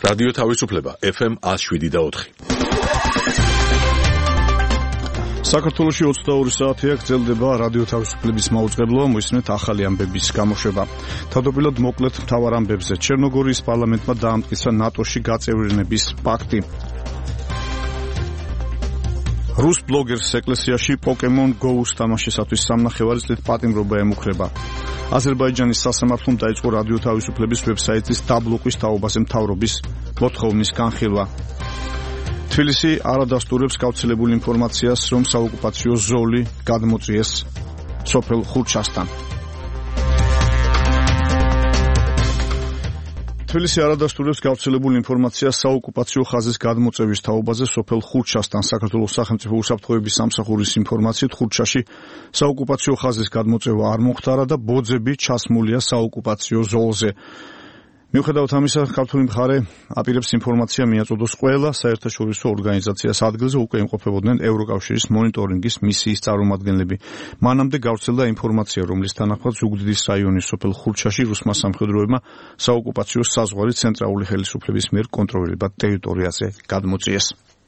რადიო თავისუფლება FM 107.4. საქართველოში 22 საათია გრძელდება რადიო თავისუფლების მაუწყებლობა, მოისმენთ ახალი ამბების გამოშვება. თავდაპირველად მოკლედ მთავარ ამბებზე. ჩერნოგორიის პარლამენტმა დაამტკიცა ნატოში გაწევრიანების პაქტი. რუს ბლოგერს ეკლესიაში Pokemon Go-ს თამაშისათვის სამნახევარი წლით პატიმრობა ემუქრება. აზერბაიჯანის სასამართლომ დაიწყო რადიო თავისუფლების ვებსაიტის დაბლოკვის თაობაზე მთავრობის მოთხოვნის განხილვა. თბილისი არადასტურებს გავრცელებული ინფორმაციას, რომ საოკუპაციო ზოლი გადმოწიეს სოფელ ხურჩასთან. თბილისი არადასტურებს გავრცელებული ინფორმაციას საოკუპაციო ხაზის გადმოწევის თაობაზე სოფელ ხურჩასთან. საქართველოს სახელმწიფო უსაფრთხოების სამსახურის ინფორმაციით ხურჩაში საოკუპაციო ხაზის გადმოწევა არ მომხდარა და ბოძები ჩასმულია საოკუპაციო ზოლზე. მიუხედავად ამისა, ქართული მხარე აპირებს ინფორმაცია მიაწოდოს ყველა საერთაშორისო ორგანიზაციას. ადგილზე უკვე იმყოფებოდნენ ევროკავშირის მონიტორინგის მისიის წარმომადგენლები. მანამდე გავრცელდა ინფორმაცია, რომლის თანახმად ზუგდიდის რაიონის სოფელ ხურჩაში რუსმა სამხედროებმა საოკუპაციო საზღვარი ცენტრალური ხელისუფლების მიერ კონტროლირებად ტერიტორიაზე გადმოწიეს.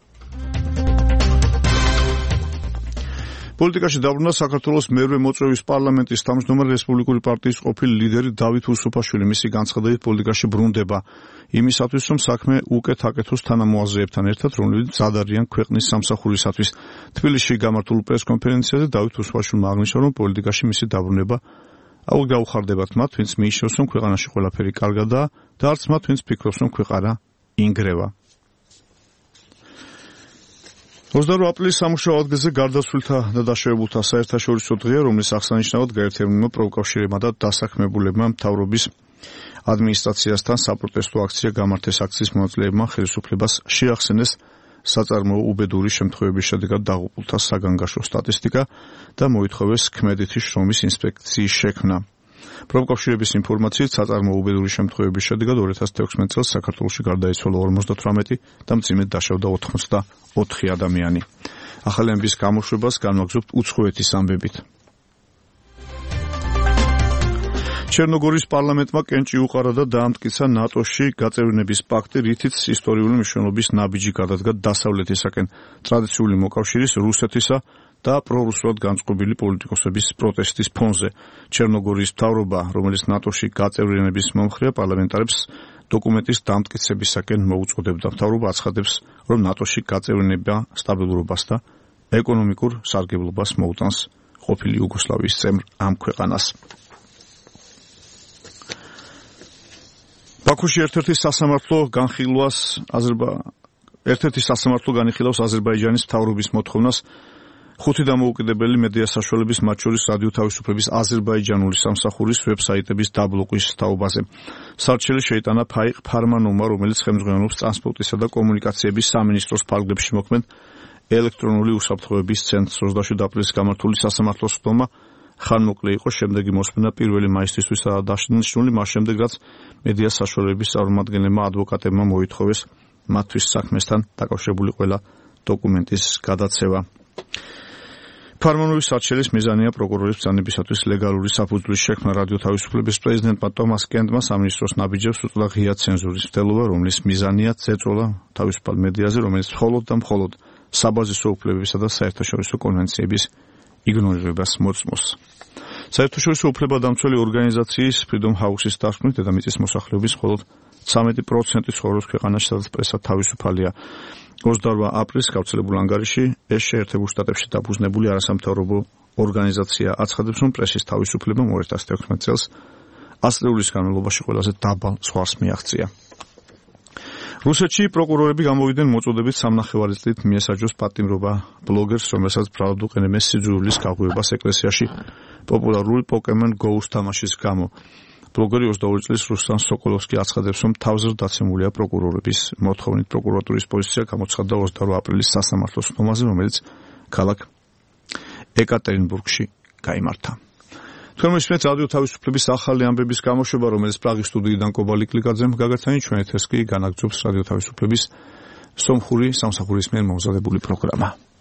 პოლიტიკაში დაბრუნდა საქართველოს მერვე მოწვევის პარლამენტის თავმჯდომარე რესპუბლიკური პარტიის ყოფილი ლიდერი დავით უსუფაშვილი. მისი განცხადებით პოლიტიკაში ბრუნდება იმისათვის, რომ საქმე უკეთ აკეთოს თანამოაზრეებთან ერთად, რომლებიც მზად არიან ქვეყნის სამსახურისათვის. თბილისში გამართულ პრესკონფერენციაზე დავით უსუფაშვილმა აღნიშნა, რომ პოლიტიკაში მისი დაბრუნება აუგ გაუხარდებათ მათ, ვინც მიიჩნევს, რომ ქვეყანაში ყველაფერი კარგადაა და არც მათ, ვინც ფიქრობს, რომ ქვეყანა ინგრევა. 22 აპრილის სამუშაო ადგილზე გარდაცვლილთა და დაშავებულთა საერთაშორისო დღეა, რომლის აღსანიშნავად გაერთიანებულმა პროვოკავშირებმა და დასაქმებულებმა მთავრობის ადმინისტრაციასთან საპროტესტო აქცია გამართეს. აქციის მონაწილეებმა ხელისუფლებას შეახსენეს საწარმოო უბედური შემთხვევების შედეგად დაღუპულთა საგანგაშო სტატისტიკა და მოითხოვეს ქმედითი შრომის ინსპექციის შექმნა. პროვოკავშირების ინფორმაციით საწარმოო უბედური შემთხვევების შედეგად 2016 წელს საქართველოში გარდაიცვალა 58 და მძიმედ დაშავდა 84 ადამიანი. ახალი ამბის გამოშვებას განვაგრძობთ უცხოეთის ამბებით. ჩერნოგორიის პარლამენტმა კენჭი უყარა და დაამტკიცა ნატოში გაწევრიანების პაქტი, რითიც ისტორიული მნიშვნელობის ნაბიჯი გადადგა დასავლეთისაკენ. ტრადიციული მოკავშირის რუსეთისა და პრორუსულად განწყობილი პოლიტიკოსების პროტესტის ფონზე. ჩერნოგორიის მთავრობა, რომელიც ნატოში გაწევრიანების მომხრეა, პარლამენტარებს დოკუმენტის დამტკიცებისაკენ მოუწოდებდა. მთავრობა აცხადებს, რომ ნატოში გაწევრიანება სტაბილურობას და ეკონომიკურ სარგებლობას მოუტანს ყოფილი იუგოსლავიის წევრ ამ ქვეყანას. ბაქოში ერთ-ერთი სასამართლო განხილავს აზერბაიჯანის მთავრობის მოთხოვნას 5 დამოუკიდებელი მედია საშუალების, მათ შორის რადიო თავისუფლების აზერბაიჯანული სამსახურის ვებსაიტების დაბლოკვის თაობაზე. სარჩელი შეიტანა ფაიყ ფარმანოვმა, რომელიც ხელმძღვანელობს ტრანსპორტისა და კომუნიკაციების სამინისტროს ფარგლებში მოქმედ ელექტრონული უსაფრთხოების ცენტრს. 27 აპრილის გამართული სასამართლოს ხდომა ხანმოკლე იყო, შემდეგი მოსმენა 1 მაისთვისთვის დანიშნული, მას შემდეგ რაც მედია საშუალებების წარმომადგენლებმა ადვოკატებმა მოითხოვეს მათთვის საქმესთან დაკავშირებული ყველა დოკუმენტის გადაცევა. ფარმანოვის სარჩელის მიზანია პროკურორის ბრძანებისათვის ლეგალური საფუძვლის შექმნა. რადიო თავისუფლების პრეზიდენტმა ტომას კენტმა სამინისტროს ნაბიჯებს უწოდა ღია ცენზურის მცდელობა, რომლის მიზანია წეწოლა თავისუფალ მედიაზე, რომელიც მხოლოდ და მხოლოდ საბაზისო უფლებებისა და საერთაშორისო კონვენციების იგნორირებას მოწმობს. საერთაშორისო უფლებადამცველი ორგანიზაციის Freedom House-ის დასკვნით, დედამიწის მოსახლეობის მხოლოდ 13% ცხოვრობს ქვეყანაში, სადაც პრესა თავისუფალია. 28 აპრილს გავრცელებულ ანგარიში ეს შეერთებულ შტატებში დაფუძნებული არასამთავრობო ორგანიზაცია აცხადებს, რომ პრესის თავისუფლება 2016 წელს 100 წლების განმავლობაში ყველაზე დაბალ ზღვარს მიაღწია. რუსეთში პროკურორები გამოვიდნენ მოწოდებით სამნახევარი წლით მიესაჯოს პატიმრობა ბლოგერს, რომელსაც ბრალად უყენებენ სიძულვილის გაღვივებას ეკლესიაში პოპულარული Pokemon Go-ს თამაშის გამო. ბლოგერი 22 წლის რუსლან სოკოლოვსკი აცხადებს, რომ თავზრ დაცემულია პროკურორების მოთხოვნით. პროკურატურის პოზიცია გამოცხადდა 22 აპრილის სასამართლოს ხდომაზე, რომელიც ქალაქ ეკატერინბურგში გაიმართა. თქვენ მოსმენთ რადიო თავისუფლების ახალი ამბების გამოშვება, რომელიც პრაღის სტუდიიდან კობალი კლიკაძემ გაგაცანით. ჩვენეთ ეს კი განაგრძობს რადიო თავისუფლების სომხური სამსახურის მიერ მომზადებული პროგრამა.